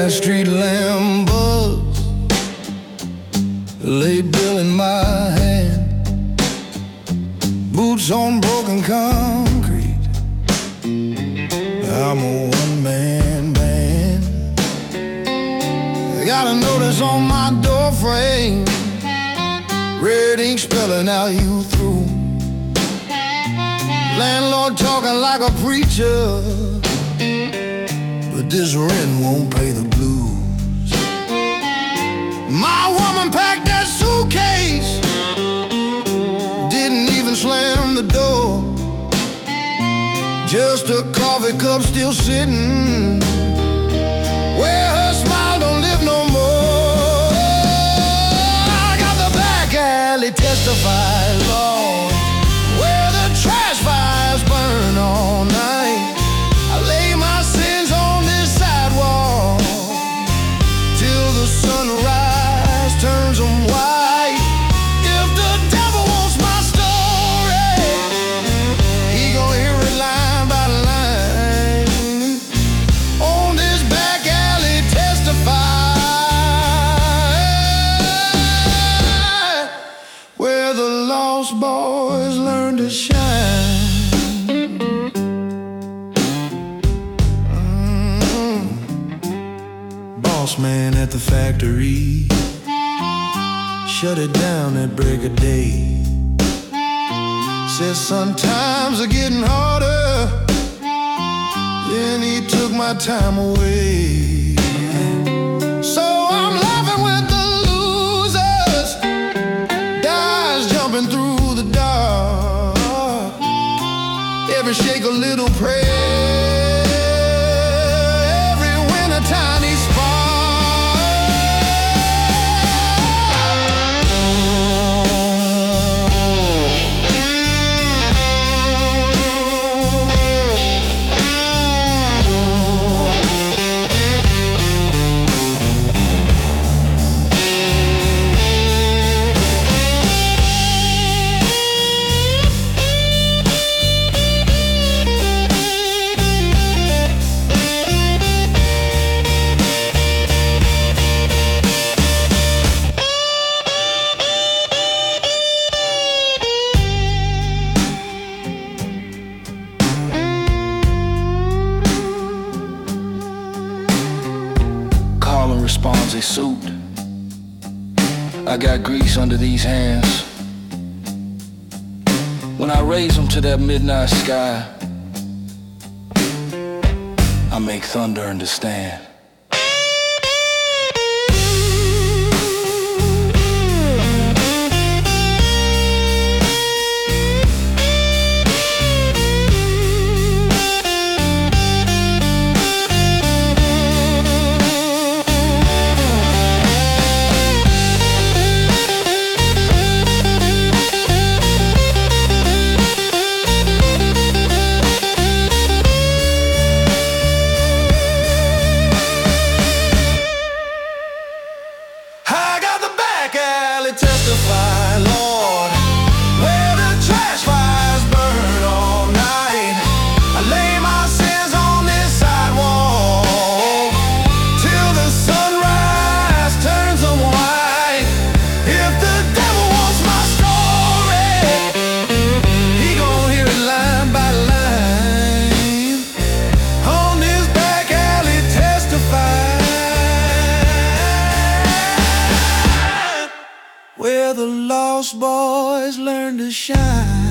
a street lamp buzz, late bill in my hand, boots on broken concrete. I'm a one-man band. I got a notice on my door frame, red ink spelling out you through. Landlord talking like a preacher, but this rent won't pay the blues. My woman packed that suitcase, didn't even slam the door. Just a coffee cup still sitting where her smile don't live no more. I got the back alley testify, Lord, where the trash fires burn all night. I lay my sins on this sidewalk till the sunrise turns them white. If the devil wants my story, he gon' hear it line by line. On this back alley testify, where the lost boys learn to shine. Boss man at the factory shut it down at break of day. Says sometimes are getting harder, then he took my time away. So I'm laughing with the losers, guys jumping through the dark. Every shake a little prayer, every winter tiny spark. Responds a suit. I got grease under these hands. When I raise them to that midnight sky, I make thunder understand. Testify, Lord, where the trash fires burn all night. I lay my sins on this sidewalk till the sunrise turns them white. If the devil wants my story, he gon' hear it line by line. On this back alley testify, where the lost boys learn to shine.